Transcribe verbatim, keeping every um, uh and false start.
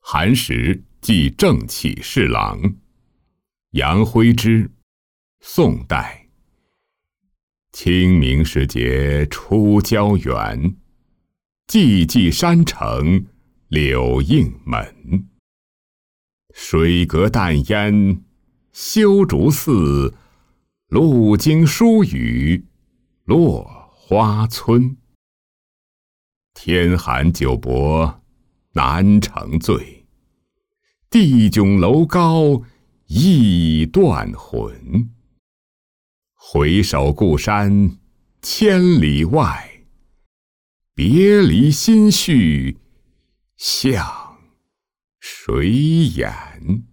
寒食即正气侍郎。杨徽之，宋代。清明时节出郊园，寂寂山城柳映门。水阁淡烟修竹寺，路经疏雨落花村。天寒酒薄难成醉，地迥楼高忆断魂。回首故山千里外，别离心绪向谁言？